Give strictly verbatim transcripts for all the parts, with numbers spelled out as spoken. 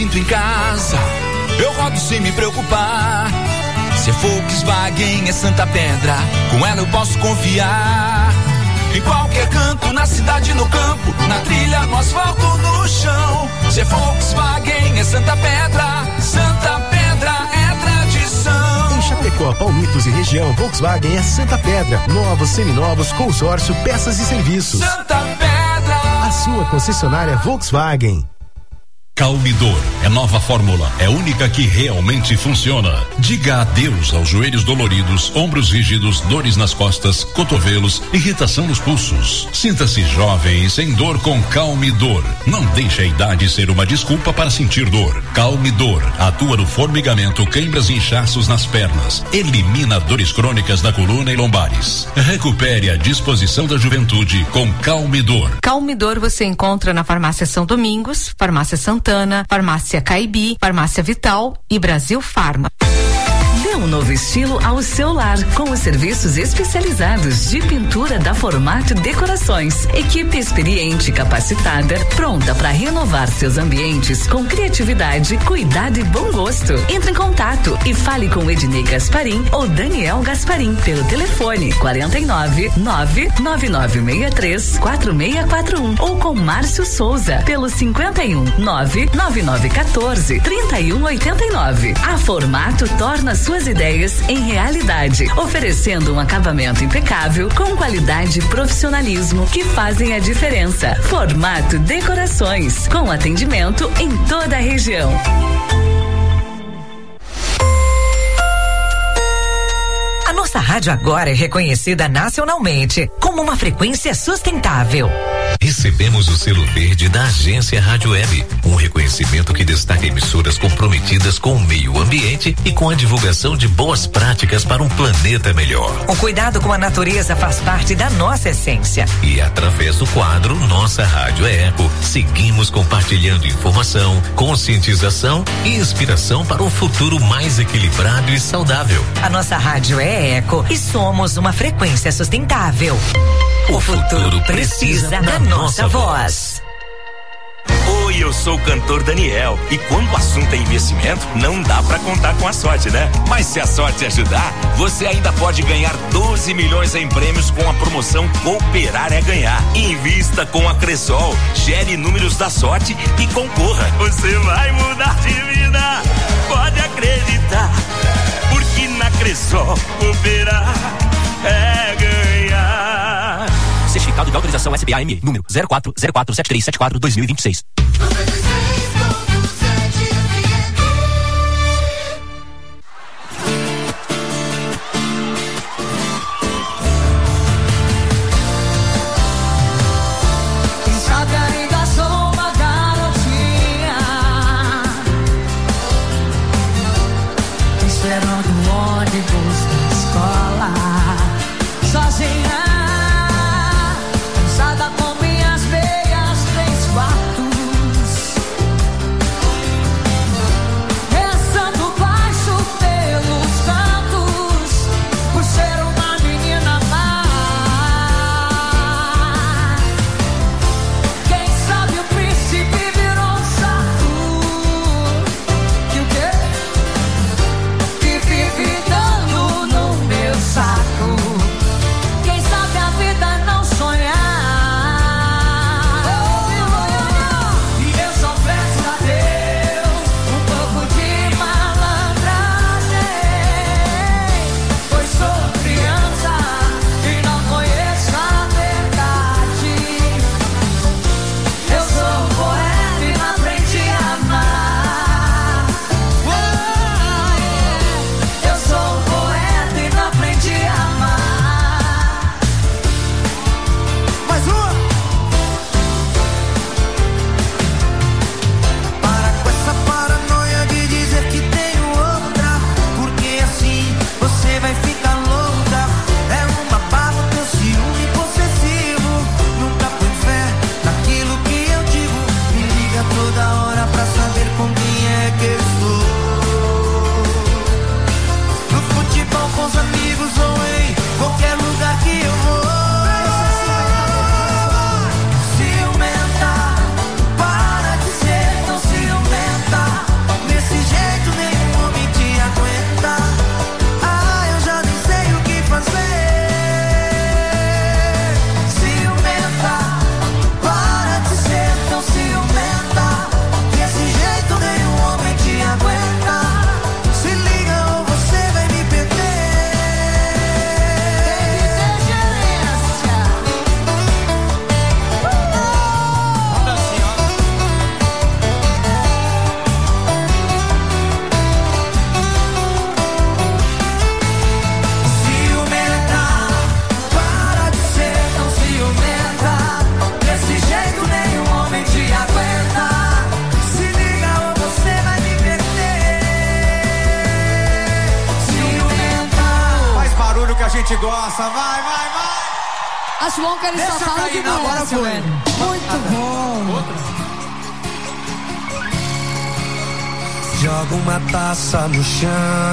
sinto em casa. Eu rodo sem me preocupar. Se é Volkswagen é Santa Pedra, com ela eu posso confiar. Em qualquer canto, na cidade, no campo, na trilha, no asfalto, no chão. Se é Volkswagen é Santa Pedra, Santa Pedra é tradição. Em Chapecó, Palmitos e região, Volkswagen é Santa Pedra. Novos, seminovos, consórcio, peças e serviços. Santa Pedra. A sua concessionária Volkswagen. Calmidor é nova fórmula, é única que realmente funciona. Diga adeus aos joelhos doloridos, ombros rígidos, dores nas costas, cotovelos, irritação nos pulsos. Sinta-se jovem e sem dor com Calmidor. Não deixe a idade ser uma desculpa para sentir dor. Calmidor atua no formigamento, câimbras e inchaços nas pernas. Elimina dores crônicas da coluna e lombares. Recupere a disposição da juventude com Calmidor. Calmidor você encontra na Farmácia São Domingos, Farmácia Santana, Farmácia Caibi, Farmácia Vital e Brasil Farma. Dê um novo estilo ao seu lar com os serviços especializados de pintura da Formato Decorações. Equipe experiente e capacitada, pronta para renovar seus ambientes com criatividade, cuidado e bom gosto. Entre em contato e fale com Ednei Gasparim ou Daniel Gasparim pelo telefone quarenta e nove, nove nove nove seis três, quatro seis quatro um ou com Márcio Souza pelo cinquenta e um, nove nove nove um quatro, trinta e um oitenta e nove. A Formato torna suas ideias em realidade, oferecendo um acabamento impecável com qualidade e profissionalismo que fazem a diferença. Formato Decorações, com atendimento em toda a região. A nossa rádio agora é reconhecida nacionalmente como uma frequência sustentável. Recebemos o selo verde da Agência Rádio Web, um reconhecimento que destaca emissoras comprometidas com o meio ambiente e com a divulgação de boas práticas para um planeta melhor. O cuidado com a natureza faz parte da nossa essência. E através do quadro Nossa Rádio é Eco, seguimos compartilhando informação, conscientização e inspiração para um futuro mais equilibrado e saudável. A nossa rádio é Eco e somos uma frequência sustentável. O, o futuro, futuro precisa da nossa voz. Oi, eu sou o cantor Daniel e quando o assunto é investimento, não dá pra contar com a sorte, né? Mas se a sorte ajudar, você ainda pode ganhar doze milhões em prêmios com a promoção Cooperar é Ganhar. Invista com a Cressol, gere números da sorte e concorra. Você vai mudar de vida, pode acreditar, porque na Cressol Cooperar é ganhar. Certificado de autorização S B A M, número zero quatro zero quatro sete três sete quatro dois mil e vinte e seis. Sozinha, cansada com minhas meias, três quartos. Nossa, vai, vai, vai. Acho bom que eles só falam de mulher, agora foi. Muito bom. Outra. Joga uma taça no chão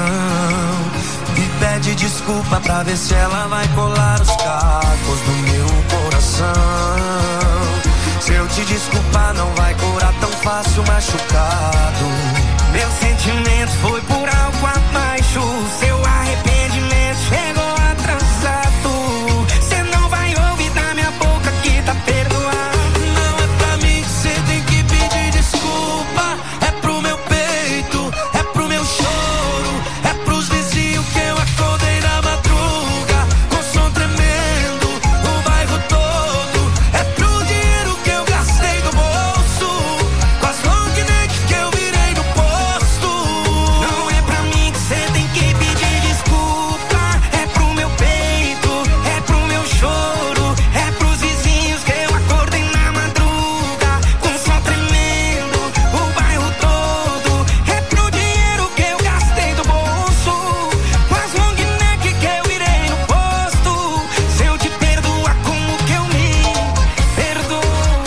e pede desculpa pra ver se ela vai colar os cacos do meu coração. Se eu te desculpar não vai curar tão fácil machucado. Meu sentimento foi por algo abaixo. Seu arrependimento chegou atrasado. Cê não vai ouvir da minha boca que tá perdoado. Não é pra mim que cê tem que pedir desculpa. É pro meu peito, é pro meu choro, é pros vizinhos que eu acordei na madruga com som tremendo, o bairro todo. É pro dinheiro que eu gastei do bolso, com as long neck que eu virei no posto. Não é pra mim que cê tem que pedir desculpa. É pro meu peito, é pro meu choro, é pros vizinhos que eu acordei na madruga com som tremendo, o bairro todo. É pro dinheiro que eu gastei do bolso, com as long neck que eu virei no posto. Se eu te perdoar, como que eu me perdoo?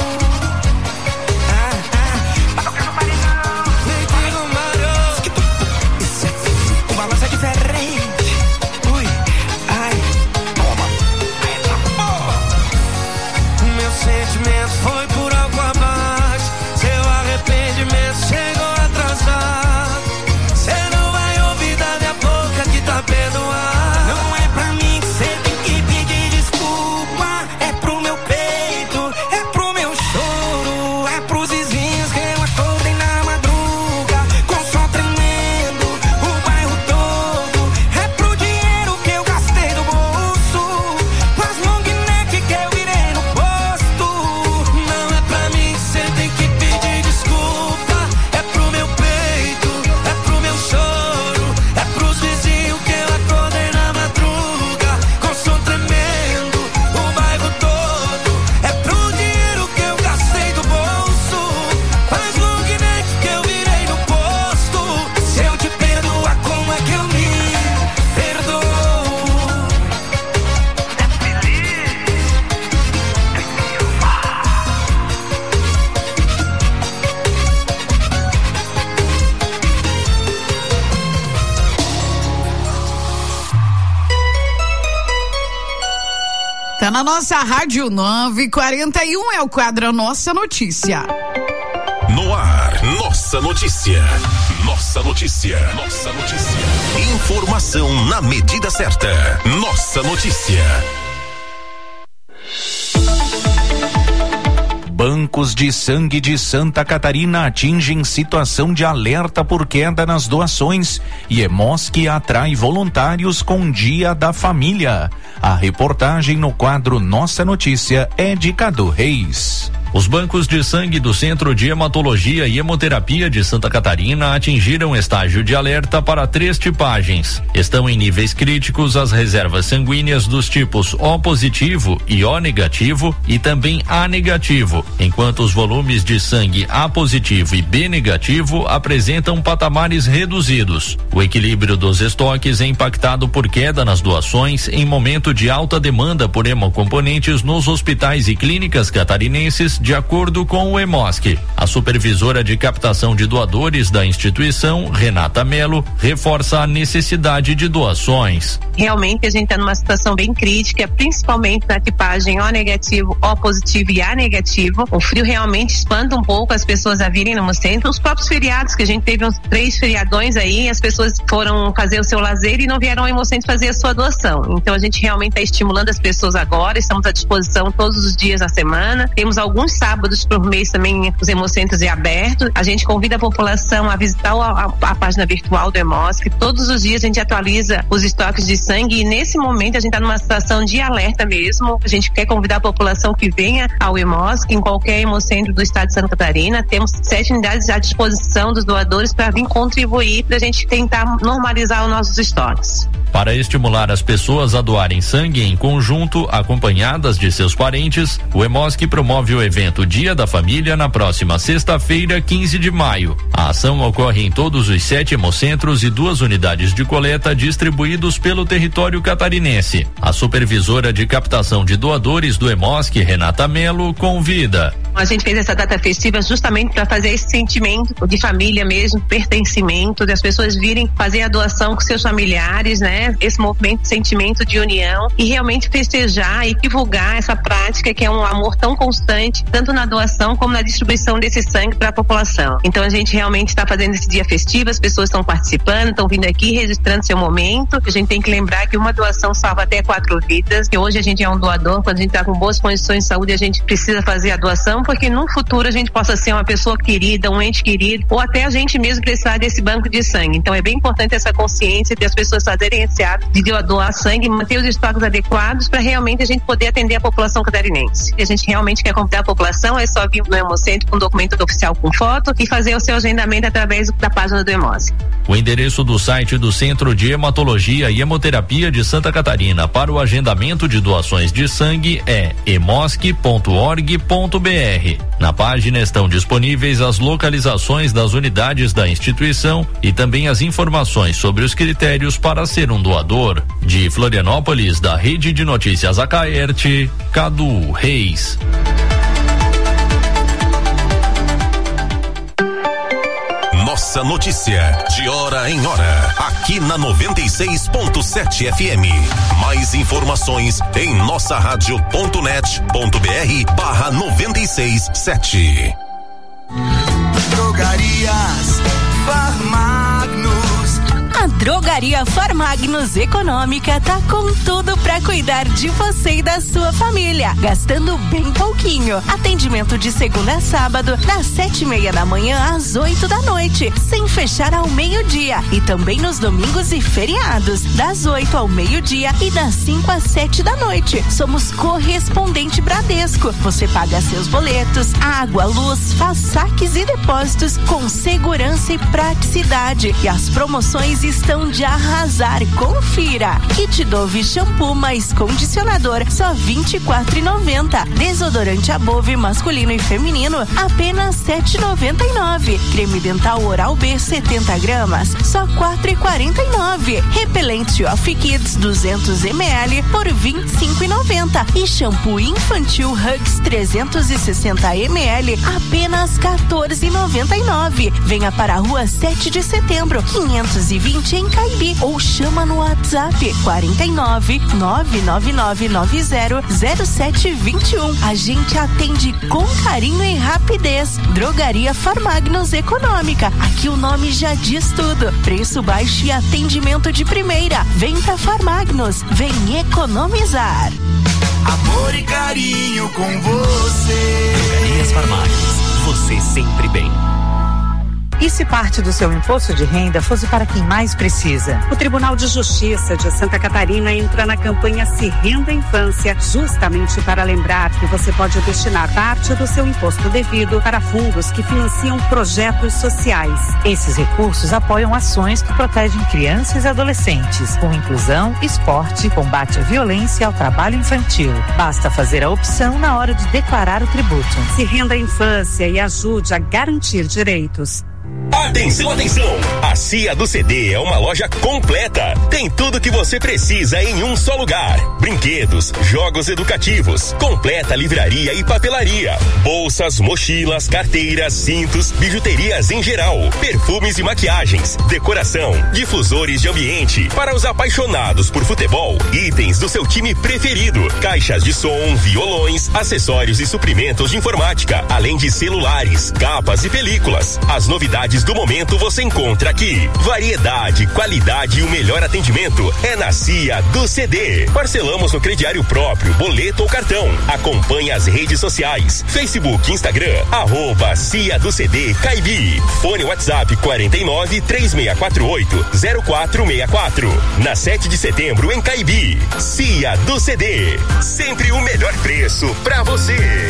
Ah, ah, pra tocar no paredão, deitei no marão. Isso é, o balanço é diferente. Ui, ai, toma, ai, toma. Meu sentimento foi por algo abaixo. Seu arrependimento chegou atrasado. Cê não vai ouvir da minha boca que tá perdoado. Não é pra mim que cê tem que pedir desculpa. É pro meu peito, é pro meu choro, é pros vizinhos que eu acordei na madruga com som tremendo, o bairro todo. É pro dinheiro que eu gastei do bolso, com as long neck que eu virei no posto. Não é pra mim que cê tem que pedir desculpa. É pro meu peito, é pro meu choro, é pros vizinhos que eu acordei na madruga com som tremendo, o bairro todo. É pro dinheiro que eu gastei do bolso, com as long neck que eu virei no posto. Se eu te perdoar, como é que eu me perdoo? Tá na nossa rádio nove e quarenta e um, é o quadro Nossa Notícia. No ar, Nossa Notícia. Nossa Notícia. Nossa Notícia. Informação na medida certa. Nossa Notícia. Bancos de sangue de Santa Catarina atingem situação de alerta por queda nas doações e Hemosc atrai voluntários com Dia da Família. A reportagem no quadro Nossa Notícia é de Cadu Reis. Os bancos de sangue do Centro de Hematologia e Hemoterapia de Santa Catarina atingiram estágio de alerta para três tipagens. Estão em níveis críticos as reservas sanguíneas dos tipos O positivo e O negativo e também A negativo, enquanto os volumes de sangue A positivo e B negativo apresentam patamares reduzidos. O equilíbrio dos estoques é impactado por queda nas doações em momento de alta demanda por hemocomponentes nos hospitais e clínicas catarinenses, de acordo com o Hemosc. A supervisora de captação de doadores da instituição, Renata Melo, reforça a necessidade de doações. Realmente a gente está numa situação bem crítica, principalmente na tipagem O negativo, O positivo e A negativo. O frio realmente espanta um pouco as pessoas a virem no centro. Os próprios feriados, que a gente teve uns três feriadões aí, as pessoas foram fazer o seu lazer e não vieram ao Hemocentro fazer a sua doação. Então a gente realmente está estimulando as pessoas agora, estamos à disposição todos os dias da semana. Temos alguns sábados por mês também os Hemocentros é aberto. A gente convida a população a visitar a, a, a página virtual do Hemosc. Todos os dias a gente atualiza os estoques de sangue e nesse momento a gente está numa situação de alerta mesmo. A gente quer convidar a população que venha ao Hemosc em qualquer Hemocentro do estado de Santa Catarina. Temos sete unidades à disposição dos doadores para vir contribuir para a gente tentar normalizar os nossos estoques. Para estimular as pessoas a doarem sangue em conjunto, acompanhadas de seus parentes, o Hemosc promove o evento evento Dia da Família na próxima sexta-feira, quinze de maio. A ação ocorre em todos os sete hemocentros e duas unidades de coleta distribuídos pelo território catarinense. A supervisora de captação de doadores do Hemosc, Renata Melo, convida. A gente fez essa data festiva justamente para fazer esse sentimento de família mesmo, pertencimento, das pessoas virem fazer a doação com seus familiares, né? Esse movimento, sentimento de união e realmente festejar e divulgar essa prática que é um amor tão constante, tanto na doação como na distribuição desse sangue para a população. Então a gente realmente está fazendo esse dia festivo, as pessoas estão participando, estão vindo aqui registrando seu momento. A gente tem que lembrar que uma doação salva até quatro vidas, que hoje a gente é um doador, quando a gente está com boas condições de saúde, a gente precisa fazer a doação, porque no futuro a gente possa ser uma pessoa querida, um ente querido, ou até a gente mesmo precisar desse banco de sangue. Então é bem importante essa consciência de as pessoas fazerem esse ato de doar sangue, manter os estoques adequados para realmente a gente poder atender a população catarinense. Se a gente realmente quer convidar a população, é só vir no Hemocentro com documento oficial com foto e fazer o seu agendamento através da página do Hemosc. O endereço do site do Centro de Hematologia e Hemoterapia de Santa Catarina para o agendamento de doações de sangue é hemosc ponto org ponto br. Na página estão disponíveis as localizações das unidades da instituição e também as informações sobre os critérios para ser um doador. De Florianópolis, da Rede de Notícias Acaerte, Cadu Reis. Nossa notícia, de hora em hora, aqui na noventa e seis ponto sete F M. Mais informações em nossa rádio ponto net ponto br barra noventa e seis sete. Drogarias Farmagnos. A Drogaria Farmagnos Econômica tá com tudo pra cuidar de você e da sua família, gastando bem pouquinho. Atendimento de segunda a sábado, das sete e meia da manhã às oito da noite, sem fechar ao meio-dia. E também nos domingos e feriados, das oito ao meio-dia e das cinco às sete da noite. Somos correspondente Bradesco. Você paga seus boletos, água, luz, faz saques e depósitos com segurança e praticidade. E as promoções estão de arrasar. Confira. Kit Dove shampoo mais condicionador, só vinte e quatro reais e noventa centavos. Desodorante Above masculino e feminino, apenas sete reais e noventa e nove centavos. Creme dental Oral B setenta gramas, só quatro reais e quarenta e nove centavos. Repelente Off Kids duzentos mililitros por vinte e cinco reais e noventa centavos. E shampoo infantil Hugs trezentos e sessenta mililitros, apenas quatorze reais e noventa e nove centavos. Venha para a Rua sete de Setembro, quinhentos e vinte em Caibi, ou chama no WhatsApp quarenta e nove, nove nove nove nove zero, zero sete vinte e um. A gente atende com carinho e rapidez. Drogaria Farmagnos Econômica. Aqui o nome já diz tudo. Preço baixo e atendimento de primeira. Vem pra Farmagnos, vem economizar. Amor e carinho com você. Drogarias Farmagnos, você sempre bem. E se parte do seu imposto de renda fosse para quem mais precisa? O Tribunal de Justiça de Santa Catarina entra na campanha Se Renda Infância, justamente para lembrar que você pode destinar parte do seu imposto devido para fundos que financiam projetos sociais. Esses recursos apoiam ações que protegem crianças e adolescentes, com inclusão, esporte, combate à violência e ao trabalho infantil. Basta fazer a opção na hora de declarar o tributo. Se Renda Infância e ajude a garantir direitos. Atenção, atenção! A Cia do C D é uma loja completa. Tem tudo que você precisa em um só lugar. Brinquedos, jogos educativos, completa livraria e papelaria, bolsas, mochilas, carteiras, cintos, bijuterias em geral, perfumes e maquiagens, decoração, difusores de ambiente para os apaixonados por futebol, itens do seu time preferido, caixas de som, violões, acessórios e suprimentos de informática, além de celulares, capas e películas. As novidades do momento você encontra aqui. Variedade, qualidade e o melhor atendimento é na Cia do C D. Parcelamos no crediário próprio, boleto ou cartão. Acompanhe as redes sociais, Facebook, Instagram, arroba Cia do C D Caibi. Fone WhatsApp quarenta e nove, três seis quatro oito, zero quatro seis quatro. Na sete de setembro em Caibi. Cia do C D. Sempre o melhor preço pra você.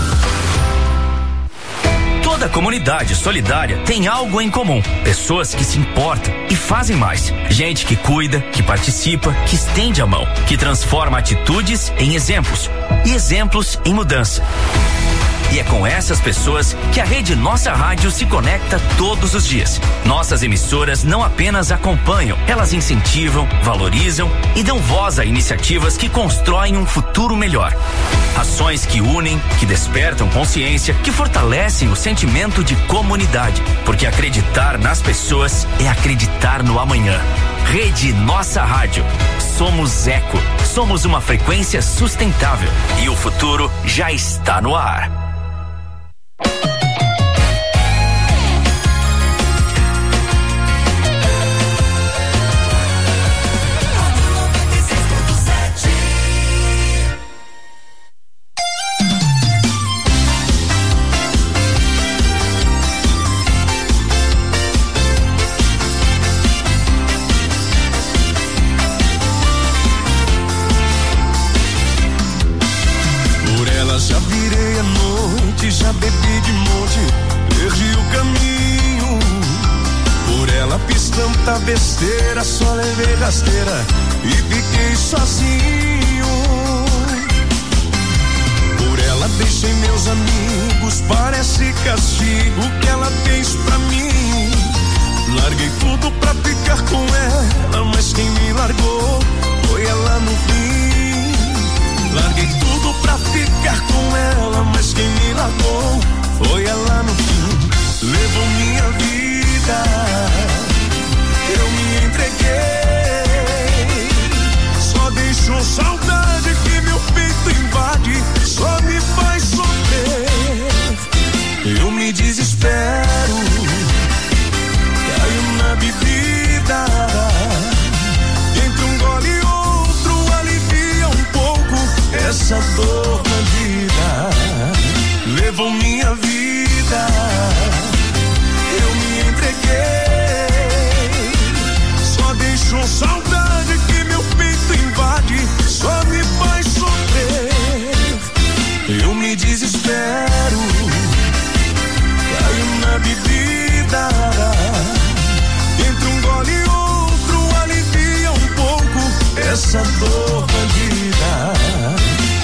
Toda comunidade solidária tem algo em comum. Pessoas que se importam e fazem mais. Gente que cuida, que participa, que estende a mão, que transforma atitudes em exemplos e exemplos em mudança. E é com essas pessoas que a Rede Nossa Rádio se conecta todos os dias. Nossas emissoras não apenas acompanham, elas incentivam, valorizam e dão voz a iniciativas que constroem um futuro melhor. Ações que unem, que despertam consciência, que fortalecem o sentimento de comunidade. Porque acreditar nas pessoas é acreditar no amanhã. Rede Nossa Rádio. Somos Eco. Somos uma frequência sustentável. E o futuro já está no ar. Já virei a noite, já bebi de monte, perdi o caminho. Por ela fiz tanta besteira, só levei rasteira e fiquei sozinho. Por ela deixei meus amigos, parece castigo que ela fez pra mim. Larguei tudo pra ficar com ela, mas quem me largou foi ela no fim. Larguei tudo pra ficar com ela, mas quem me largou foi ela no fim. Levou minha vida, eu me entreguei. Só deixou saudade que meu peito invade, só me faz sofrer. Eu me desespero, caio na bebida. Entre um gole e outro alivia um pouco essa dor bandida. Levou minha vida, eu me entreguei. Só deixou saudade que meu peito invade, só me faz sofrer. Eu me desespero, caio na bebida. Entre um gole e outro alivia um pouco essa dor bandida.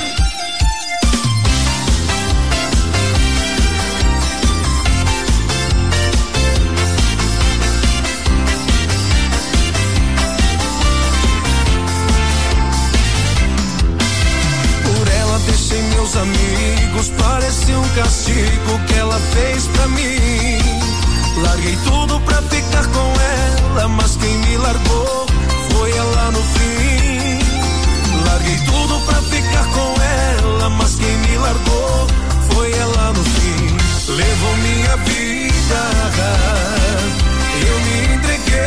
Deixei meus amigos, parecia um castigo que ela fez pra mim. Larguei tudo pra ficar com ela, mas quem me largou foi ela no fim. Larguei tudo pra ficar com ela, mas quem me largou foi ela no fim. Levou minha vida, eu me entreguei.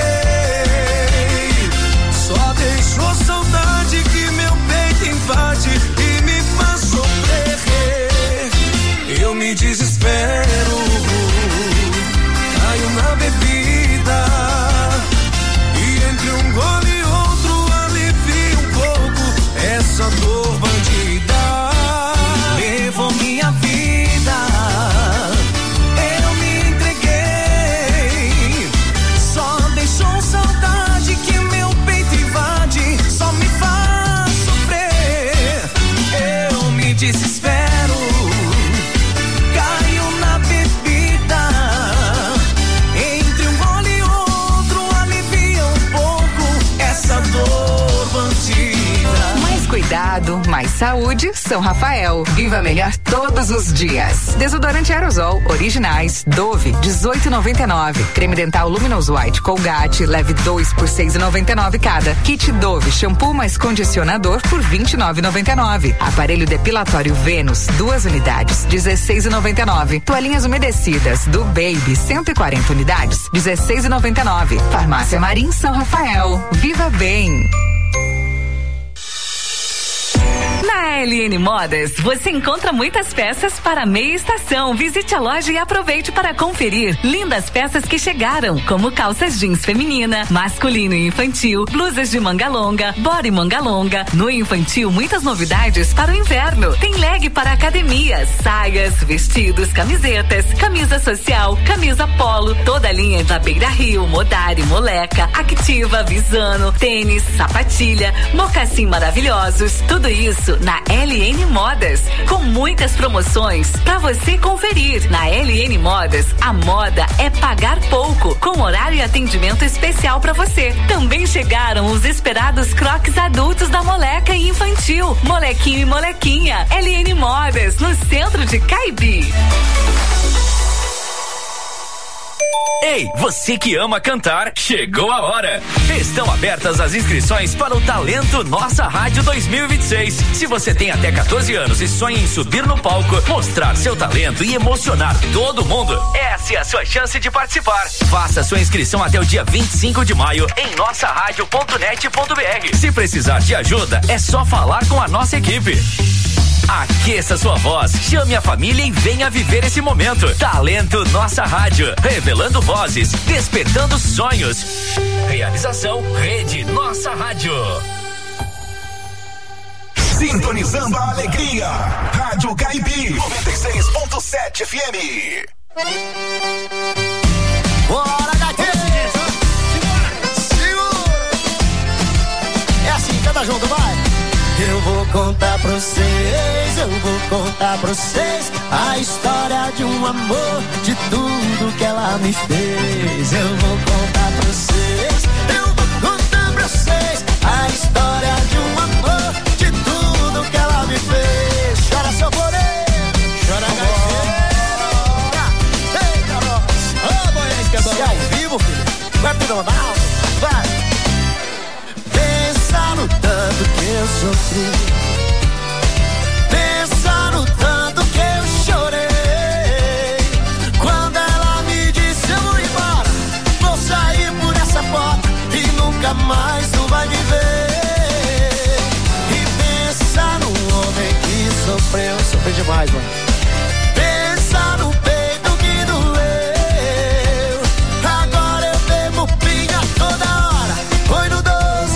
Só deixou saudade que meu peito invade e me faz sofrer. Eu me desespero, caio na bebida. E entre um gole e outro alivia um pouco essa dor bandida. Levou minha vida, eu me entreguei. Só deixou saudade que meu peito invade, só me faz sofrer. Eu me desespero, caio na bebida. Entre um gole e outro alivia um pouco essa dor bandida. Mais cuidado, mais saúde, São Rafael. Viva melhor todos os dias. Desodorante aerosol, originais, Dove, dezoito e noventa e nove. Creme dental Luminous White Colgate, leve dois por seis e noventa e nove cada. Kit Dove, shampoo mais condicionador por vinte e nove e noventa e nove. Aparelho depilatório Vênus, duas unidades, dezesseis e noventa e nove. Toalhinhas umedecidas do Baby, cento e quarenta unidades, dezesseis e noventa e nove. Farmácia Marim São Rafael. Viva bem. Na L N Modas, você encontra muitas peças para meia estação. Visite a loja e aproveite para conferir lindas peças que chegaram, como calças jeans feminina, masculino e infantil, blusas de manga longa, body manga longa. No infantil, muitas novidades para o inverno. Tem leg para academia, saias, vestidos, camisetas, camisa social, camisa polo, toda a linha da Beira Rio, Modari, Moleca, Activa, Visano, tênis, sapatilha, mocassim maravilhosos. Tudo isso na da L N Modas, com muitas promoções para você conferir. Na L N Modas, a moda é pagar pouco, com horário e atendimento especial para você. Também chegaram os esperados crocs adultos da Moleca e Infantil, Molequinho e Molequinha. L N Modas, no centro de Caibi. Ei, você que ama cantar, chegou a hora! Estão abertas as inscrições para o Talento Nossa Rádio dois mil e vinte e seis. Se você tem até quatorze anos e sonha em subir no palco, mostrar seu talento e emocionar todo mundo, essa é a sua chance de participar. Faça sua inscrição até o dia vinte e cinco de maio em nossa rádio ponto net ponto b r. Se precisar de ajuda, é só falar com a nossa equipe. Aqueça sua voz, chame a família e venha viver esse momento. Talento Nossa Rádio, revelando vozes, despertando sonhos. Realização Rede Nossa Rádio. Sintonizando a alegria. Rádio Caibi noventa e seis ponto sete F M. Bora, gaiteiro! Segura! É assim, canta junto, vai! Eu vou contar pra vocês, eu vou contar pra vocês a história de um amor, de tudo que ela me fez. Eu vou contar pra vocês, eu vou contar pra vocês a história de um amor, de tudo que ela me fez. Chora, seu porém, chora, gaiteira. Eita, nós, ô, Boiás, que é bom. Se ao vivo, filho, vai pro Donaldo, vai. Pensa no tanto que eu sofri, pensa no tanto que eu chorei, quando ela me disse eu vou embora, vou sair por essa porta e nunca mais tu vai me ver. E pensa no homem que sofreu, sofreu demais, mano. Pensa no peito que doeu, agora eu bebo pinga toda hora, foi no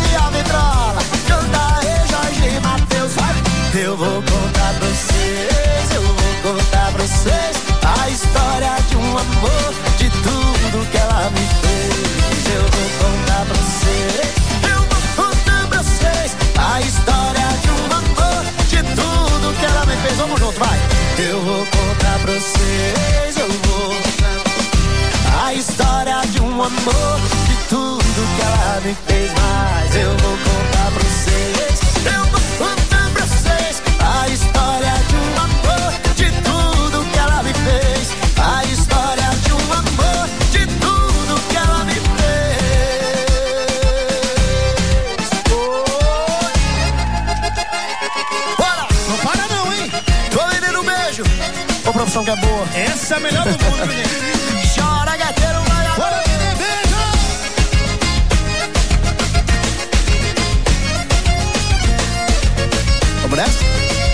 eu vou contar pra vocês, eu vou contar pra vocês a história de um amor, de tudo que ela me fez. Eu vou contar pra vocês, eu vou contar pra vocês a história de um amor, de tudo que ela me fez. Vamos junto, vai! Eu vou contar pra vocês, eu vou contar a história de um amor, de tudo que ela me fez. Mas eu vou contar pra vocês, eu vou contar pra vocês a história de um amor, de tudo que ela me fez. A história de um amor, de tudo que ela me fez. Oh. Bora! Não para não, hein? Tô vendendo um beijo. Ô, profissão que é boa. Essa é a melhor do mundo, menino. Chora, gateiro, vai. Bora vender beijo! Vamos nessa?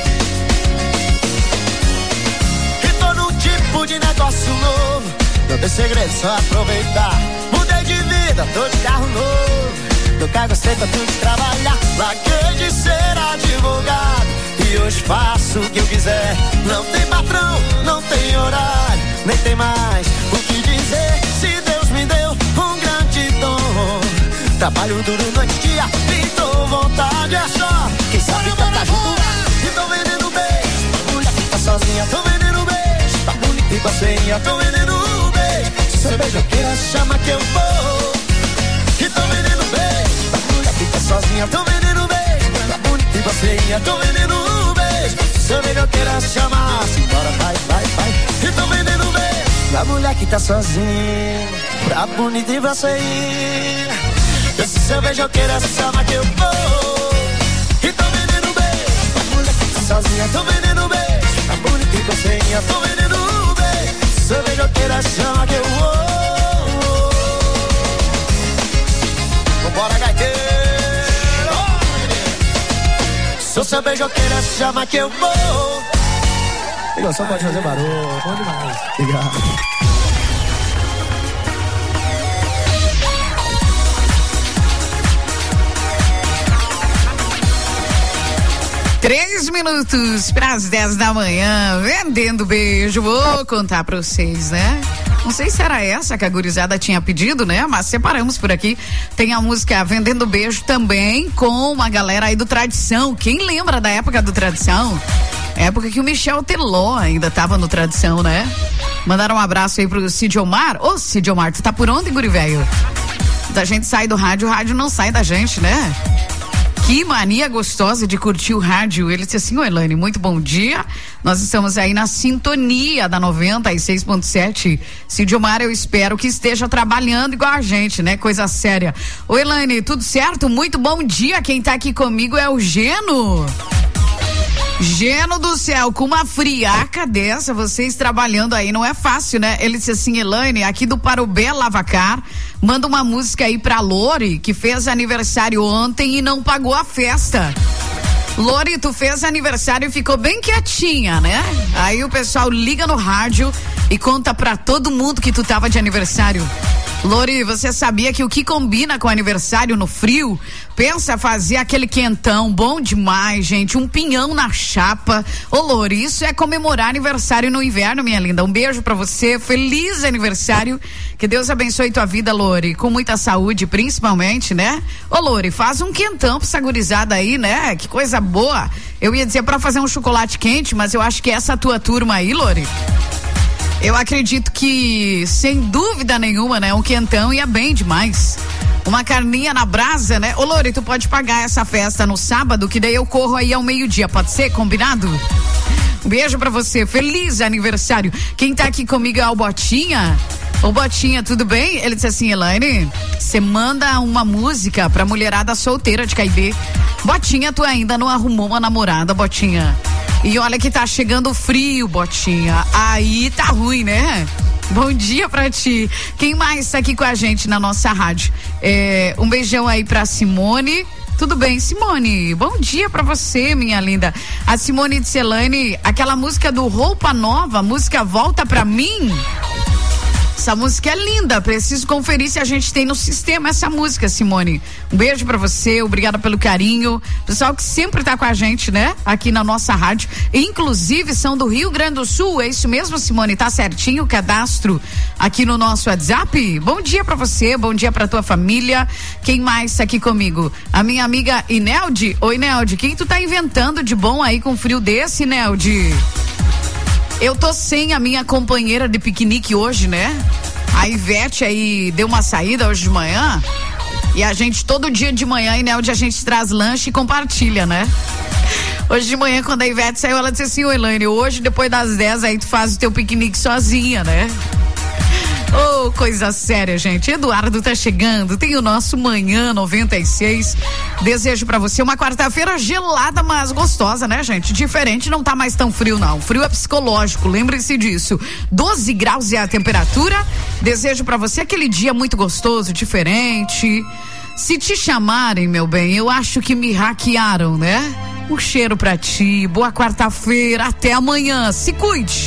De negócio novo, não tem segredo, só aproveitar. Mudei de vida, tô de carro novo, do cargo sei pra tudo trabalhar. Larguei de ser advogado e hoje faço o que eu quiser. Não tem patrão, não tem horário, nem tem mais o que dizer. Se Deus me deu um grande dom, trabalho duro noite e dia, e tô vontade, é só quem sabe cantar junto. E tô vendendo beijo, mulher fica sozinha, tô vendendo beijo. Tá bonita e passeia, tô vendendo um beijo. Se você beijoqueira, chama que eu vou. E tô vendendo beijo. Tá mulher fica sozinha, tô vendendo beijo. Tá bonita e passeia, tô vendendo um beijo. Se você beijoqueira, chama, simbora, vai, vai, vai. E tô vendendo beijo. Pra mulher que tá sozinha, pra bonita e passeia. Se você beijoqueira, chama que eu vou. E tô vendendo beijo. Pra mulher que tá sozinha, tô vendendo beijo. Tá bonita e passeia, tô vendendo um beijo. Se eu beijoqueira, chama que eu vou. Vambora, gaiteiro. Se eu sou beijoqueira, chama que eu vou. Ele só pode fazer barulho, bom demais. Obrigado. Três minutos para as dez da manhã, vendendo beijo. Vou contar para vocês, né? Não sei se era essa que a gurizada tinha pedido, né? Mas separamos por aqui. Tem a música Vendendo Beijo também com uma galera aí do Tradição. Quem lembra da época do Tradição? Época que o Michel Teló ainda tava no Tradição, né? Mandaram um abraço aí pro Cid Omar. Ô, Cid Omar, tu tá por onde, guri velho? Da gente sai do rádio, o rádio não sai da gente, né? Que mania gostosa de curtir o rádio. Ele disse assim: ô Elaine, muito bom dia. Nós estamos aí na sintonia da noventa e seis ponto sete. Cid Omar, eu espero que esteja trabalhando igual a gente, né? Coisa séria. Ô Elaine, tudo certo? Muito bom dia. Quem tá aqui comigo é o Geno. Geno do céu, com uma friaca dessa, vocês trabalhando aí, não é fácil, né? Ele disse assim: Elaine, aqui do Parobé Lavacar, manda uma música aí pra Lori, que fez aniversário ontem e não pagou a festa. Lori, tu fez aniversário e ficou bem quietinha, né? Aí o pessoal liga no rádio e conta pra todo mundo que tu tava de aniversário. Lori, você sabia que o que combina com aniversário no frio? Pensa fazer aquele quentão, bom demais, gente, um pinhão na chapa. Ô Lori, isso é comemorar aniversário no inverno, minha linda. Um beijo pra você, feliz aniversário. Que Deus abençoe tua vida, Lori, com muita saúde, principalmente, né? Ô Lori, faz um quentão pra essa gurizada aí, né? Que coisa boa. Eu ia dizer pra fazer um chocolate quente, mas eu acho que essa tua turma aí, Lori, eu acredito que, sem dúvida nenhuma, né? Um quentão ia bem demais. Uma carninha na brasa, né? Ô, Lori, tu pode pagar essa festa no sábado, que daí eu corro aí ao meio-dia, pode ser? Combinado? Um beijo pra você, feliz aniversário. Quem tá aqui comigo é o Botinha. Ô, Botinha, tudo bem? Ele disse assim: Elaine, você manda uma música pra mulherada solteira de Caibê. Botinha, tu ainda não arrumou uma namorada, Botinha. E olha que tá chegando frio, Botinha. Aí tá ruim, né? Bom dia pra ti. Quem mais tá aqui com a gente na nossa rádio? É, um beijão aí pra Simone. Tudo bem, Simone? Bom dia pra você, minha linda. A Simone de Elaine, aquela música do Roupa Nova, música Volta Pra Mim. Essa música é linda, preciso conferir se a gente tem no sistema essa música, Simone. Um beijo pra você, obrigada pelo carinho. Pessoal que sempre tá com a gente, né? Aqui na nossa rádio. Inclusive são do Rio Grande do Sul, é isso mesmo, Simone? Tá certinho o cadastro aqui no nosso WhatsApp? Bom dia pra você, bom dia pra tua família. Quem mais tá aqui comigo? A minha amiga Ineldi. Oi, Ineldi, quem tu tá inventando de bom aí com frio desse, Ineldi? Eu tô sem a minha companheira de piquenique hoje, né? A Ivete aí deu uma saída hoje de manhã. E a gente, todo dia de manhã, Ineldi, a gente traz lanche e compartilha, né? Hoje de manhã, quando a Ivete saiu, ela disse assim: ô Elaine, hoje, depois das dez, aí tu faz o teu piquenique sozinha, né? Oh, coisa séria, gente. Eduardo tá chegando, tem o nosso Manhã noventa e seis. Desejo pra você uma quarta-feira gelada, mas gostosa, né, gente? Diferente, não tá mais tão frio, não. Frio é psicológico, lembre-se disso. doze graus é a temperatura. Desejo pra você aquele dia muito gostoso, diferente. Se te chamarem, meu bem, eu acho que me hackearam, né? Um cheiro pra ti, boa quarta-feira, até amanhã. Se cuide.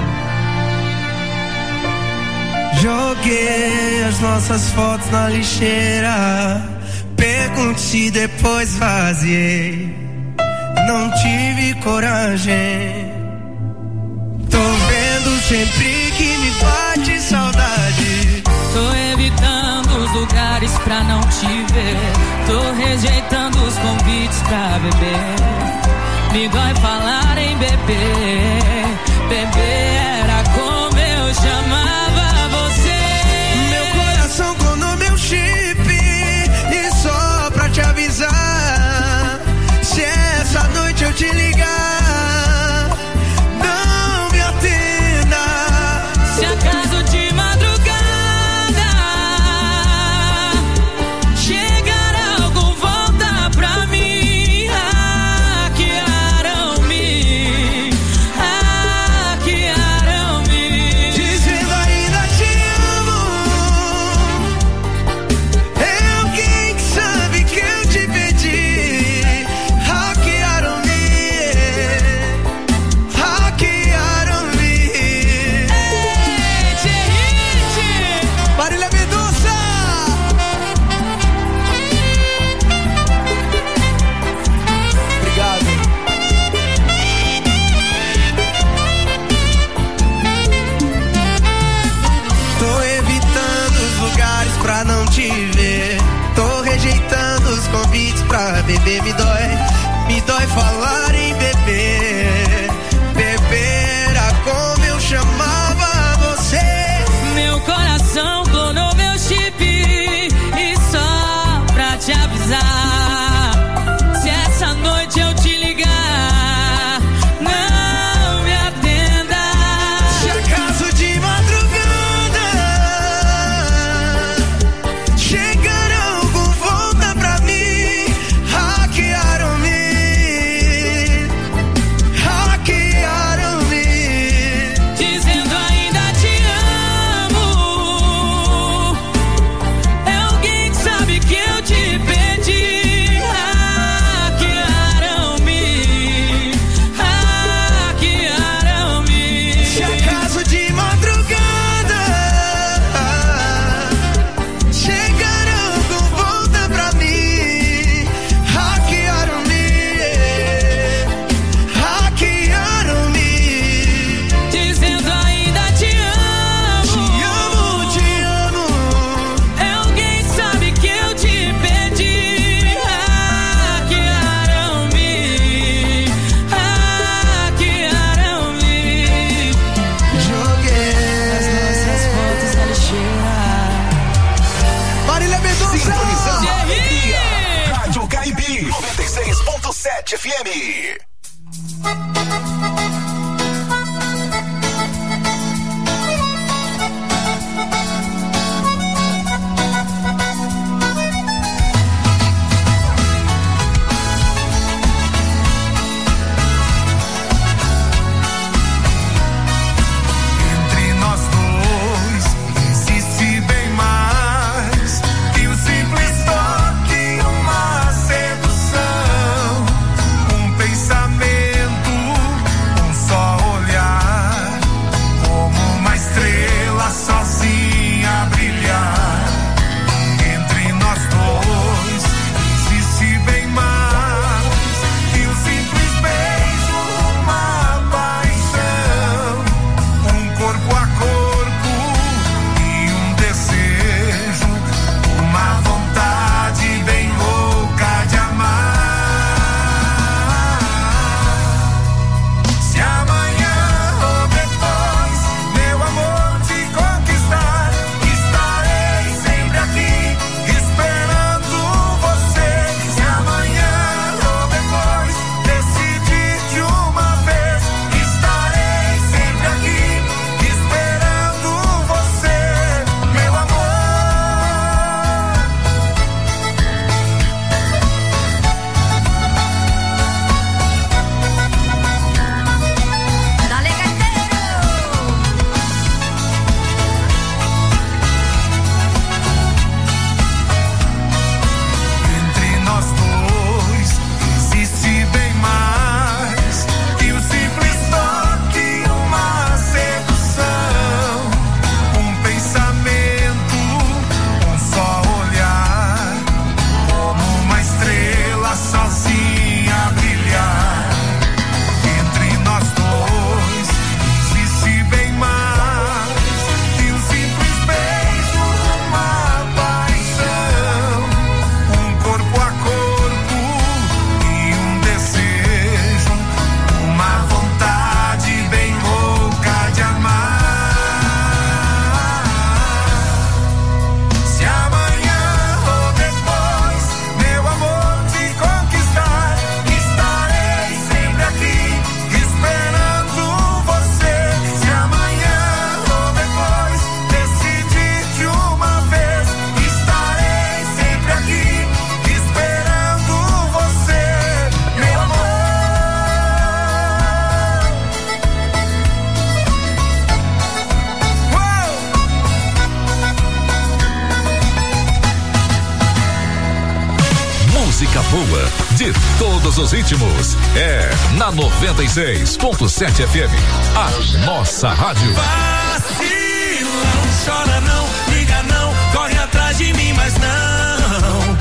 Joguei as nossas fotos na lixeira, perguntei, depois vaziei. Não tive coragem. Tô vendo sempre que me bate saudade. Tô evitando os lugares pra não te ver. Tô rejeitando os convites pra beber. Me dói falar em beber. Beber era como eu chamava. Te avisar, se essa noite eu te ligar, não me atenda. Se acaso de madrugada chegar algo, volta pra mim. Hackearam-me, de todos os ritmos. É na noventa e seis ponto sete F M, a nossa rádio. Vacilão, chora não, liga não, corre atrás de mim, mas não.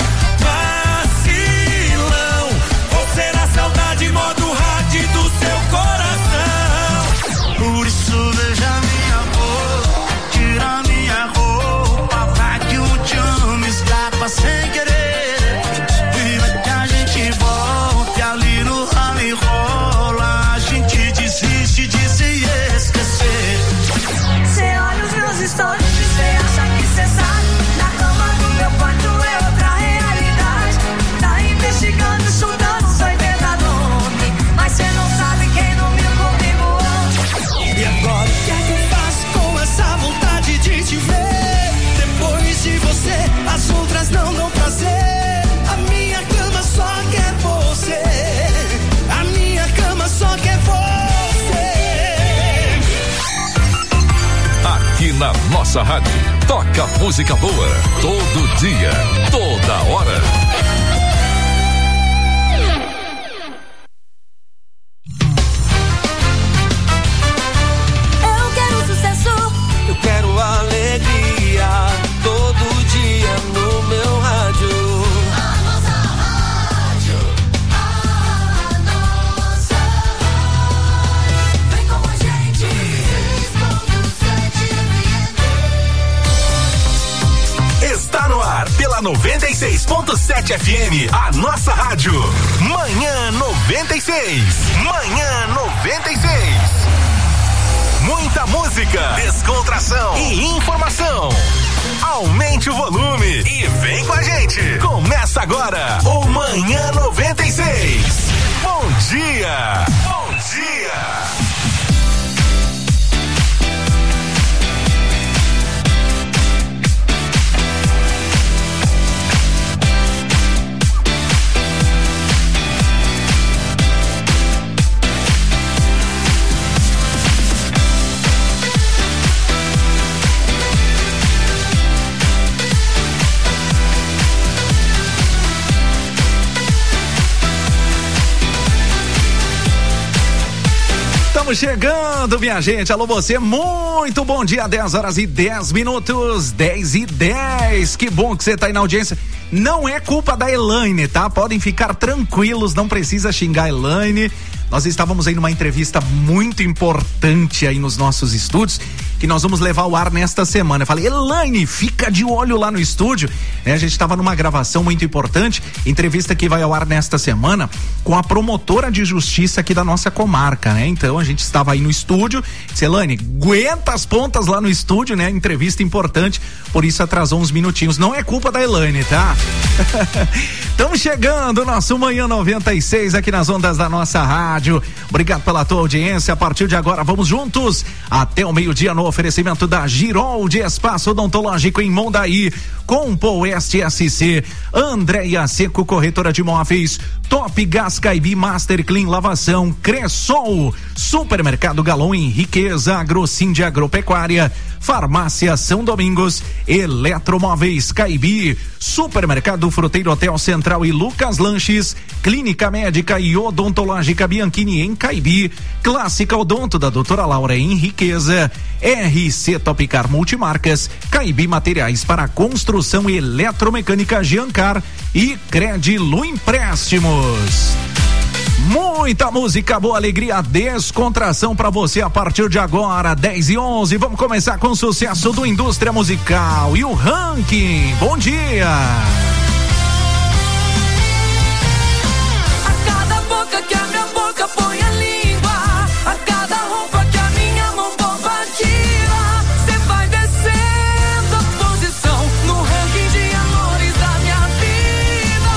Vacilão, você na saudade, modo rádio do seu coração. Por isso veja minha boca, tira minha roupa, vai que o te amo escapa sem querer. E vai que a gente volte ali no rala e rola, a gente desiste de se esquecer. Cê olha os meus stories, cê acha que cê sabe. Na cama do meu quarto é outra realidade. Tá investigando, chutando, só inventa nome. Mas cê não sabe quem dormiu comigo ontem. E agora o que é que eu faço com essa vontade de te ver? Depois de você, as outras não dão prazer. A minha cama só quer você. A minha cama só quer você. Aqui na nossa rádio, toca música boa, todo dia, toda hora. Eu quero sucesso, eu quero alegria, todo dia no meu rádio. a nossa rádio, a nossa rádio. Vem com a gente, seis ponto sete F M. Está no ar pela noventa e seis ponto sete F M, a nossa rádio. Manhã noventa e seis. Manhã noventa e seis. Muita música, descontração e informação. Aumente o volume e vem com a gente. Começa agora o Manhã noventa e seis. Bom dia. Bom dia. Estamos chegando, minha gente. Alô, você, muito bom dia. dez horas e dez minutos, dez e dez. Que bom que você tá aí na audiência. Não é culpa da Elaine, tá? Podem ficar tranquilos, não precisa xingar a Elaine. Nós estávamos aí numa entrevista muito importante aí nos nossos estúdios, que nós vamos levar ao ar nesta semana. Eu falei, Elaine, fica de olho lá no estúdio. Né? A gente estava numa gravação muito importante, entrevista que vai ao ar nesta semana com a promotora de justiça aqui da nossa comarca, né? Então a gente estava aí no estúdio. Disse, Elaine, aguenta as pontas lá no estúdio, né? Entrevista importante, por isso atrasou uns minutinhos. Não é culpa da Elaine, tá? Estamos chegando, nosso Manhã noventa e seis aqui nas ondas da nossa rádio. Obrigado pela tua audiência. A partir de agora, vamos juntos até o meio-dia no oferecimento da Girol de Espaço Odontológico em Mondaí, Compol S S C, Andréia Seco, corretora de imóveis, Top Gás Caibi, Master Clean Lavação, Cressol, Supermercado Galon Henriqueza, Agrocinde Agropecuária, Farmácia São Domingos, Eletromóveis Caibi, Supermercado Fruteiro Hotel Central e Lucas Lanches, Clínica Médica e Odontológica Bianchini em Caibi, Clássica Odonto da doutora Laura Henriqueza, R C Topcar Multimarcas, Caibi Materiais para Construção e Eletromecânica Giancar e Credilu Empréstimos. Muita música boa, alegria, descontração pra você a partir de agora, dez e onze. Vamos começar com o sucesso do Indústria Musical e o ranking. Bom dia. A cada boca que a minha boca põe a língua, a cada roupa que a minha mão compartilha, cê vai descendo a posição no ranking de amores da minha vida.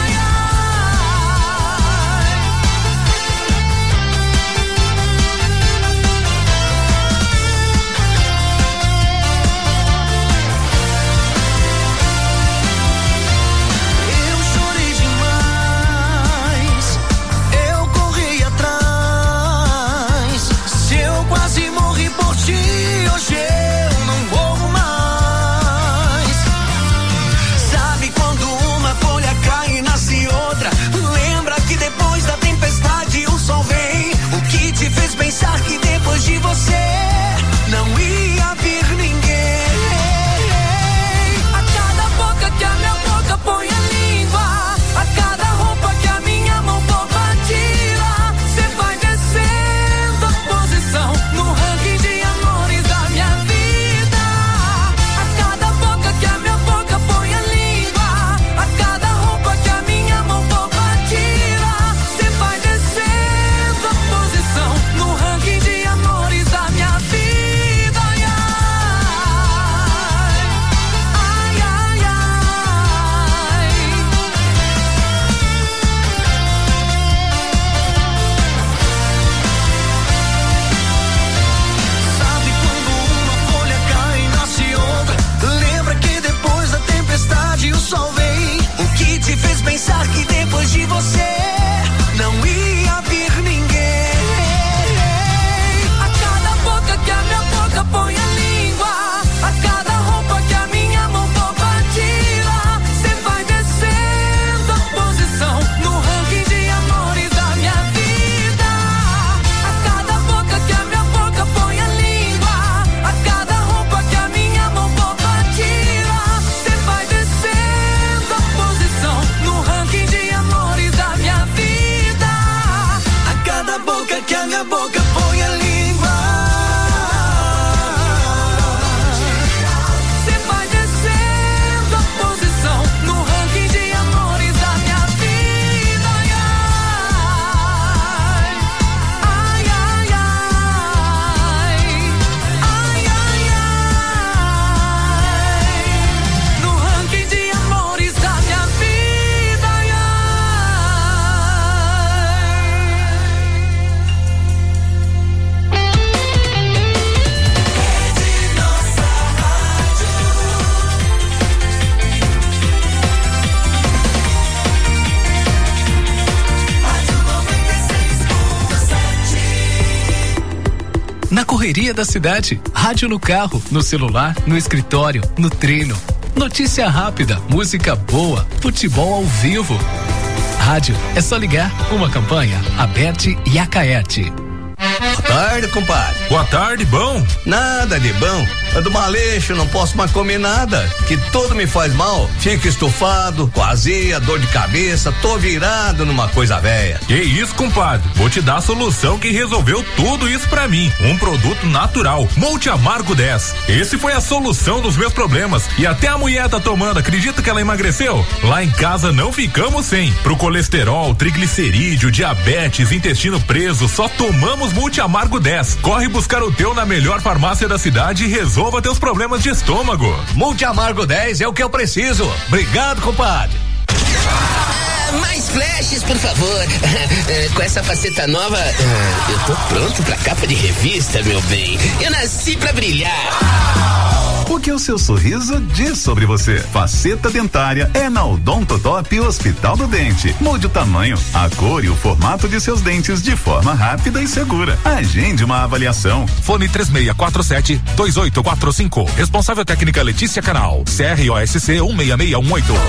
na correria da cidade, rádio no carro, no celular, no escritório, no treino. Notícia rápida, música boa, futebol ao vivo. Rádio, é só ligar. Uma campanha, Aberte e Acaerte. Boa tarde, compadre. Boa tarde, bom? Nada de bom. Ando maleixo, não posso mais comer nada, que tudo me faz mal. Fico estufado, com azia, dor de cabeça, tô virado numa coisa velha. Que isso, compadre? Vou te dar a solução que resolveu tudo isso pra mim. Um produto natural, Multi Amargo dez. Esse foi a solução dos meus problemas e até a mulher tá tomando, acredita que ela emagreceu? Lá em casa não ficamos sem. Pro colesterol, triglicerídeo, diabetes, intestino preso, só tomamos Multi Amargo dez. Corre buscar o teu na melhor farmácia da cidade e resolve Resolva teus problemas de estômago. Multi Amargo dez é o que eu preciso. Obrigado, compadre. Ah, mais flashes, por favor. Com essa faceta nova, eu tô pronto pra capa de revista, meu bem. Eu nasci pra brilhar. O que o seu sorriso diz sobre você? Faceta dentária é na Odontotop Hospital do Dente. Mude o tamanho, a cor e o formato de seus dentes de forma rápida e segura. Agende uma avaliação. Fone três seis quatro sete, dois oito quatro cinco. Responsável técnica Letícia Canal. C R O S C um seis seis um oito.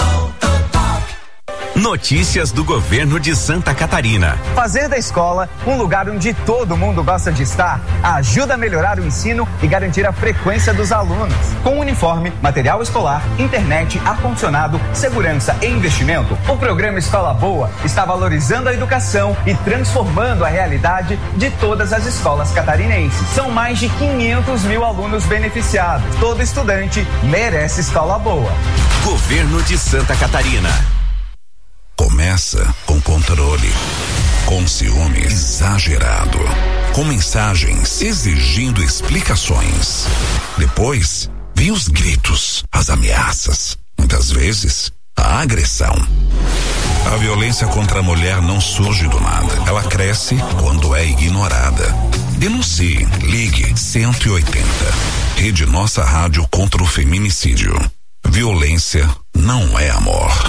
Notícias do governo de Santa Catarina. Fazer da escola um lugar onde todo mundo gosta de estar ajuda a melhorar o ensino e garantir a frequência dos alunos. Com uniforme, material escolar, internet, ar-condicionado, segurança e investimento, o programa Escola Boa está valorizando a educação e transformando a realidade de todas as escolas catarinenses. São mais de quinhentos mil alunos beneficiados. Todo estudante merece escola boa. Governo de Santa Catarina. Começa com controle, com ciúme exagerado, com mensagens exigindo explicações. Depois, vem os gritos, as ameaças, muitas vezes, a agressão. A violência contra a mulher não surge do nada, ela cresce quando é ignorada. Denuncie, ligue cento e oitenta. Rede Nossa Rádio contra o Feminicídio. Violência não é amor.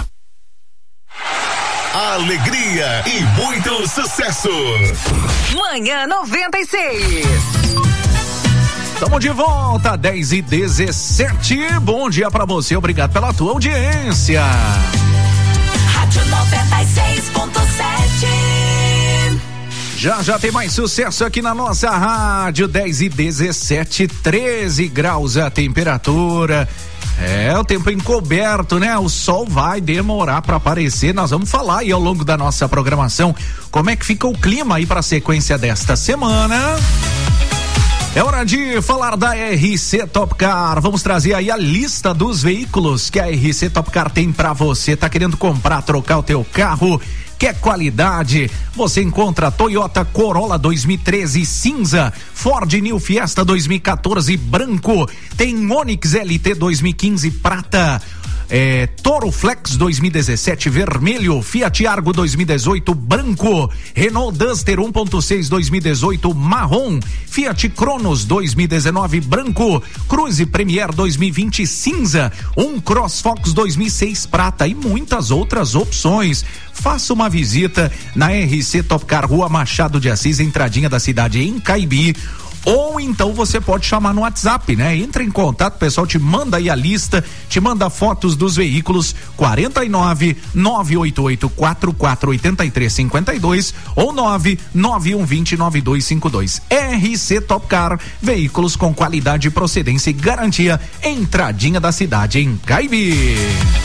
Alegria e muito sucesso. Manhã noventa e seis. Estamos de volta, dez e dezessete. Bom dia pra você, obrigado pela tua audiência. Rádio noventa e seis ponto sete. Já já tem mais sucesso aqui na nossa rádio, dez e dezessete, treze graus a temperatura. É, o tempo encoberto, né? O sol vai demorar para aparecer. Nós vamos falar aí ao longo da nossa programação como é que fica o clima aí para a sequência desta semana. É hora de falar da R C Topcar. Vamos trazer aí a lista dos veículos que a R C Topcar tem para você. Tá querendo comprar, trocar o teu carro? Quer qualidade? Você encontra Toyota Corolla dois mil e treze cinza, Ford New Fiesta dois mil e quatorze branco, tem Onix L T dois mil e quinze prata, é, Toro Flex dois mil e dezessete vermelho, Fiat Argo dois mil e dezoito branco, Renault Duster um ponto seis dois mil e dezoito marrom, Fiat Cronos dois mil e dezenove branco, Cruze Premier dois mil e vinte cinza, um CrossFox dois mil e seis prata e muitas outras opções. Faça uma visita na R C Topcar, Rua Machado de Assis, entradinha da cidade em Caibi. Ou então você pode chamar no WhatsApp, né? Entra em contato, o pessoal te manda aí a lista, te manda fotos dos veículos, quarenta e nove, nove oito oito, quatro quatro oito três cinco dois ou nove nove um dois zero, nove dois cinco dois. R C Topcar, veículos com qualidade, procedência e garantia, entradinha da cidade em Caibi.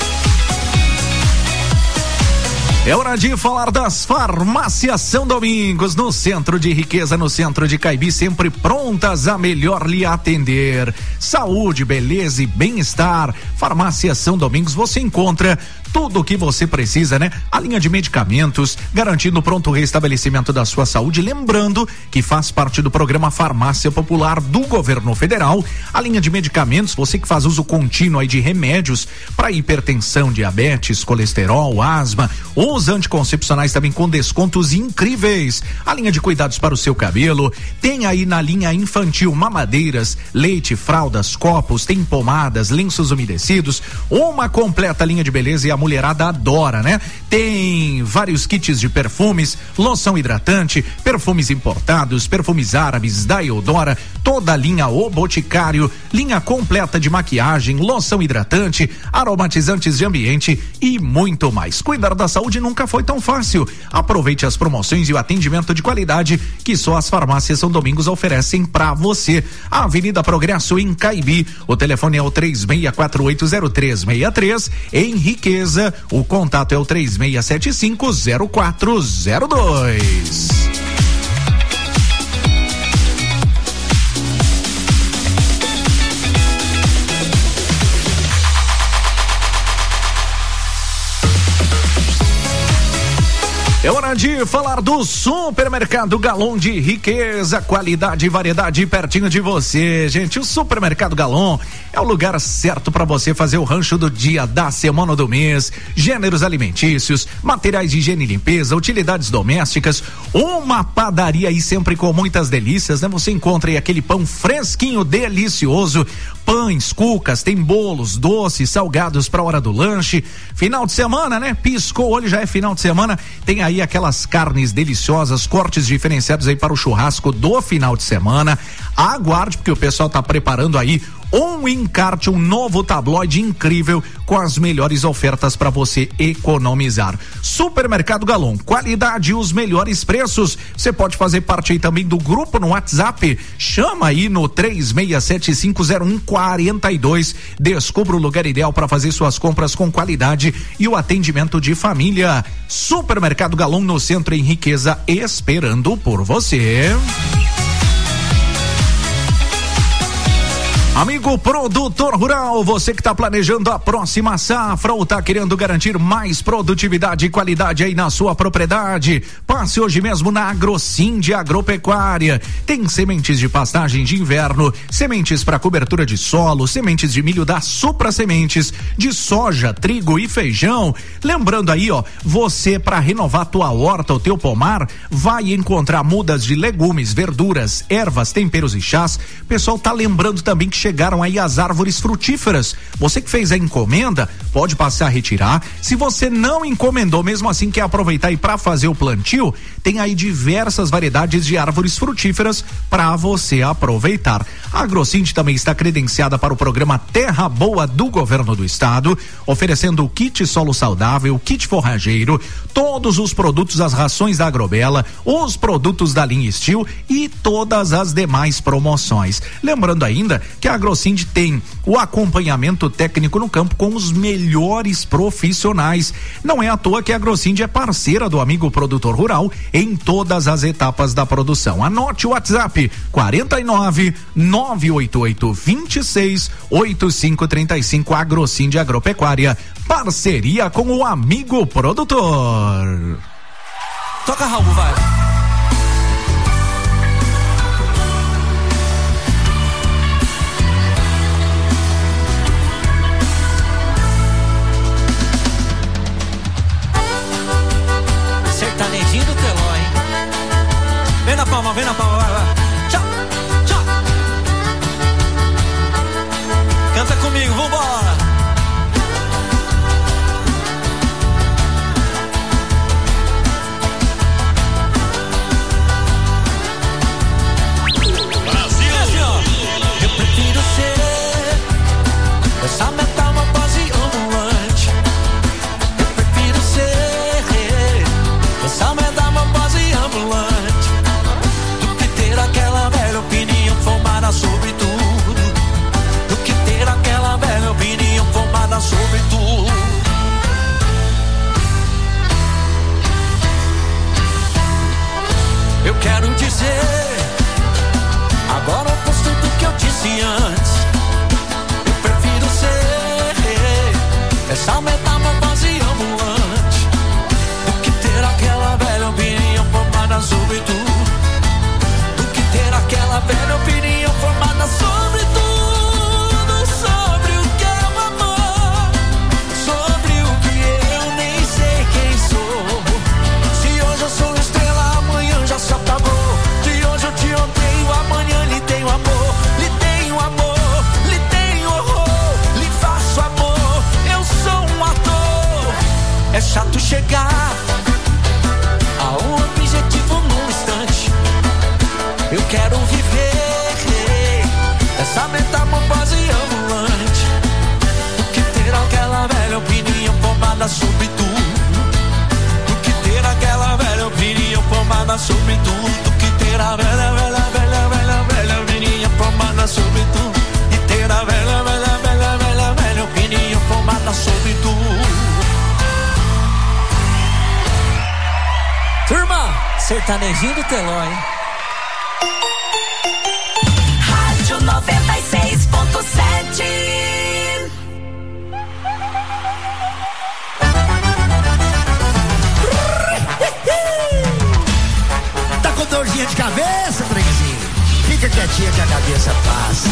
É hora de falar das farmácias São Domingos, no centro de riqueza, no centro de Caibi, sempre prontas a melhor lhe atender. Saúde, beleza e bem-estar. Farmácia São Domingos, você encontra tudo o que você precisa, né? A linha de medicamentos, garantindo o pronto restabelecimento da sua saúde. Lembrando que faz parte do programa Farmácia Popular do Governo Federal. A linha de medicamentos, você que faz uso contínuo aí de remédios para hipertensão, diabetes, colesterol, asma ou Os anticoncepcionais também com descontos incríveis. A linha de cuidados para o seu cabelo. Tem aí na linha infantil mamadeiras, leite, fraldas, copos, tem pomadas, lenços umedecidos. Uma completa linha de beleza e a mulherada adora, né? Tem vários kits de perfumes, loção hidratante, perfumes importados, perfumes árabes da Eudora, toda a linha O Boticário, linha completa de maquiagem, loção hidratante, aromatizantes de ambiente e muito mais. Cuidar da saúde nunca foi tão fácil. Aproveite as promoções e o atendimento de qualidade que só as farmácias São Domingos oferecem pra você. A Avenida Progresso em Caibi, o telefone é o três seis quatro oito zero três seis três. Em Riqueza, o contato é o três seis sete cinco zero quatro zero dois. É hora de falar do Supermercado Galon de Riqueza, qualidade e variedade pertinho de você, gente. O Supermercado Galon é o lugar certo para você fazer o rancho do dia, da semana, do mês. Gêneros alimentícios, materiais de higiene e limpeza, utilidades domésticas, uma padaria aí sempre com muitas delícias, né? Você encontra aí aquele pão fresquinho, delicioso, pães, cucas, tem bolos, doces, salgados para hora do lanche. Final de semana, né? Piscou o olho, já é final de semana. Tem aí aquelas carnes deliciosas, cortes diferenciados aí para o churrasco do final de semana. Aguarde, porque o pessoal tá preparando aí um encarte, um novo tabloide incrível com as melhores ofertas para você economizar. Supermercado Galon, qualidade e os melhores preços. Você pode fazer parte aí também do grupo no WhatsApp. Chama aí no três seis sete cinco zero um quatro dois. Descubra o lugar ideal para fazer suas compras com qualidade e o atendimento de família. Supermercado Galon no centro em Riqueza, esperando por você. Amigo produtor rural, você que está planejando a próxima safra ou está querendo garantir mais produtividade e qualidade aí na sua propriedade, passe hoje mesmo na Agrocinde Agropecuária. Tem sementes de pastagem de inverno, sementes para cobertura de solo, sementes de milho da Supra Sementes, de soja, trigo e feijão. Lembrando aí, ó, você para renovar tua horta, o teu pomar, vai encontrar mudas de legumes, verduras, ervas, temperos e chás. O pessoal tá lembrando também que chegaram aí as árvores frutíferas. Você que fez a encomenda, pode passar a retirar. Se você não encomendou, mesmo assim quer aproveitar aí para fazer o plantio, tem aí diversas variedades de árvores frutíferas para você aproveitar. A Agrocinde também está credenciada para o programa Terra Boa do Governo do Estado, oferecendo o kit solo saudável, kit forrageiro, todos os produtos, as rações da Agrobela, os produtos da linha Steel e todas as demais promoções. Lembrando ainda que a Agrocinde tem o acompanhamento técnico no campo com os melhores profissionais. Não é à toa que a Agrocinde é parceira do amigo produtor rural em todas as etapas da produção. Anote o WhatsApp quarenta e nove, nove oito oito, vinte e seis, oitenta e cinco trinta e cinco. Agrocinde Agropecuária, parceria com o amigo produtor. Toca, Raul, vai. Sertanejinho do Teló, hein? Vem na palma, vem na palma, vai, vai. Tchau, tchau. Canta comigo, vambora. Brasil! Eu prefiro ser essa metamorfose ambulante. Eu prefiro ser essa metamorfose ambulante do que ter aquela velha opinião formada sobre tudo, do que ter aquela velha opinião formada sobre tudo. Eu quero dizer agora o oposto do que eu disse antes. Eu prefiro ser essa metamorfose ambulante do que ter aquela velha opinião formada sobre tudo, do que ter aquela velha opinião formada sobre tudo, sobre o que é o amor, sobre o que eu nem sei quem sou. essa metamorfose ambulante, do que ter aquela velha opinião formada sobre tudo, do que ter aquela velha opinião formada sobre tudo, do que ter a velha, velha, velha, velha, velha opinião formada sobre tudo, e ter a velha, velha, velha, velha, velha opinião formada sobre tudo. Turma, sertanejinho do Teló, hein? Rádio noventa e seis ponto sete. Tá com dorzinha de cabeça, trenzinho? Fica quietinha que a cabeça passa.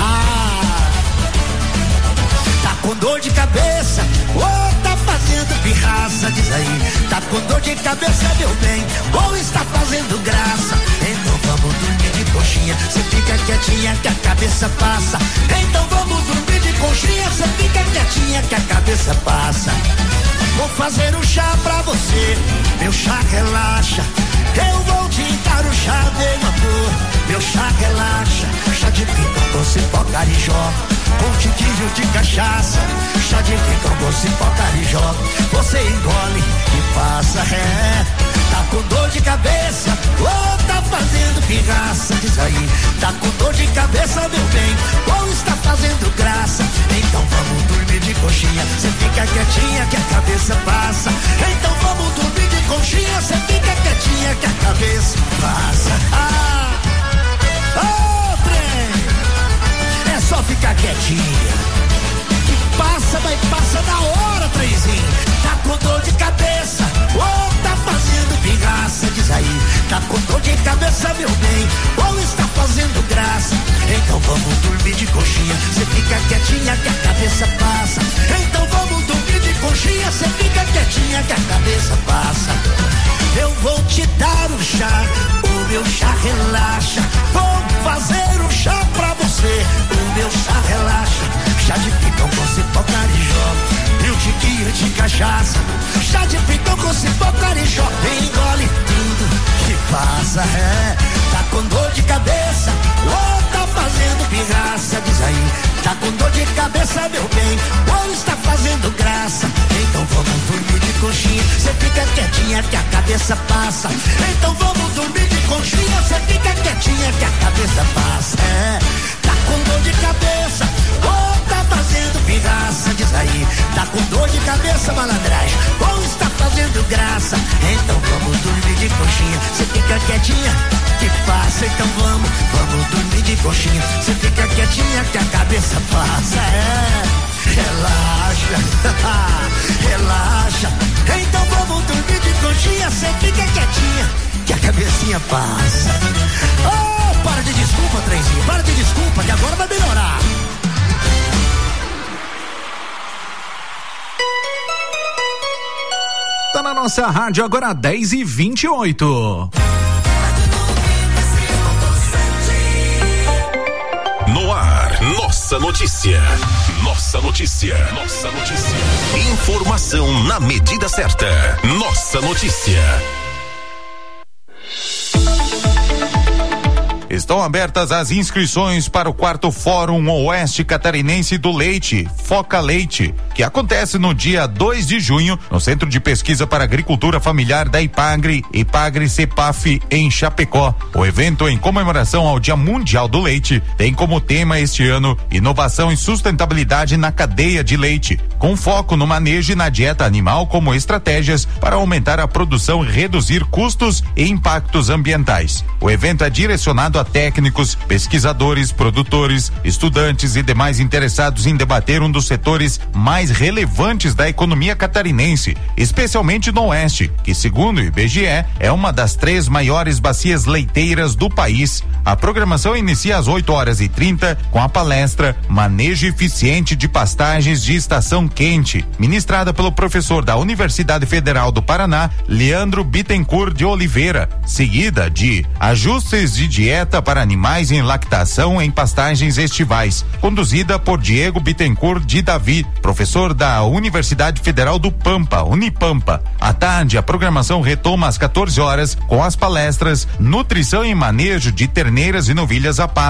Tá com dor de cabeça? Ou tá fazendo pirraça? Diz aí. Tá com dor de cabeça, meu bem? Ou está fazendo graça? Então vamos dormir de coxinha. Cê fica quietinha que a cabeça passa. Então vamos dormir de coxinha. Cê fica quietinha que a cabeça passa. Vou fazer um chá pra você. Meu chá relaxa. Eu vou te dar o chá, meu amor. Meu chá relaxa. Chá de picão, doce, pó, carijó. Um tiquinho de cachaça. Chá de picão, doce, pó, carijó. Você engole e passa, é. Tá com dor de cabeça, ou tá fazendo pirraça? Diz aí. Tá com dor de cabeça, meu bem, ou está fazendo graça? Então vamos dormir de coxinha. Cê fica quietinha que a cabeça passa. Então vamos dormir de coxinha. Cê fica quietinha que a cabeça passa. Ah! Oh, trem! É só ficar quietinha. Que passa, mas passa na hora, trenzinho. Tá com dor de cabeça, ou tá fazendo pirraça? Diz aí. Tá com dor de cabeça, meu bem, ou está fazendo graça? Então vamos dormir de coxinha. Cê fica quietinha que a cabeça passa. Então vamos dormir de coxinha. Cê fica quietinha que a cabeça passa. Eu vou te dar um chá, o meu chá relaxa. Vou fazer um chá pra você, o meu chá relaxa. Chá de picão com cipó, carijó e um tiquinho de cachaça. Chá de picão com cipó, carijó. Engole tudo que passa, é. Tá com dor de cabeça, ou tá fazendo pirraça? Diz aí. Tá com dor de cabeça, meu bem, ou está fazendo graça? Então vamos dormir de coxinha. Cê fica quietinha que a cabeça passa. Então vamos dormir de coxinha. Cê fica quietinha que a cabeça passa, é. Tá com dor de cabeça, ou tá fazendo pirraça? Diz aí. Tá com dor de cabeça, malandragem, ou está fazendo graça? Então vamos dormir de coxinha. Cê fica quietinha que passa. Então vamos, vamos dormir de coxinha. Cê fica quietinha que a cabeça passa, é. Relaxa, relaxa. Então vamos dormir de coxinha. Cê fica quietinha que a cabecinha passa. Oh, para de desculpa, trenzinho. Para de desculpa que agora vai melhorar. Tá na nossa rádio agora dez e vinte e oito. No ar, nossa notícia. Nossa notícia. Nossa notícia. Informação na medida certa. Nossa notícia. Estão abertas as inscrições para o quarto Fórum Oeste Catarinense do Leite, Foca Leite, que acontece no dia dois de junho, no Centro de Pesquisa para Agricultura Familiar da Ipagre, Ipagre Cepaf, em Chapecó. O evento, em comemoração ao Dia Mundial do Leite, tem como tema este ano inovação e sustentabilidade na cadeia de leite, com foco no manejo e na dieta animal como estratégias para aumentar a produção e reduzir custos e impactos ambientais. O evento é direcionado a técnicos, pesquisadores, produtores, estudantes e demais interessados em debater um dos setores mais relevantes da economia catarinense, especialmente no Oeste, que, segundo o I B G E, é uma das três maiores bacias leiteiras do país. A programação inicia às oito horas e trinta com a palestra Manejo Eficiente de Pastagens de Estação Quente, ministrada pelo professor da Universidade Federal do Paraná, Leandro Bittencourt de Oliveira, seguida de Ajustes de Dieta para Animais em Lactação em Pastagens Estivais, conduzida por Diego Bittencourt de Davi, professor da Universidade Federal do Pampa, Unipampa. À tarde, a programação retoma às quatorze horas com as palestras Nutrição e Manejo de Terneiras e Novilhas a Pasto,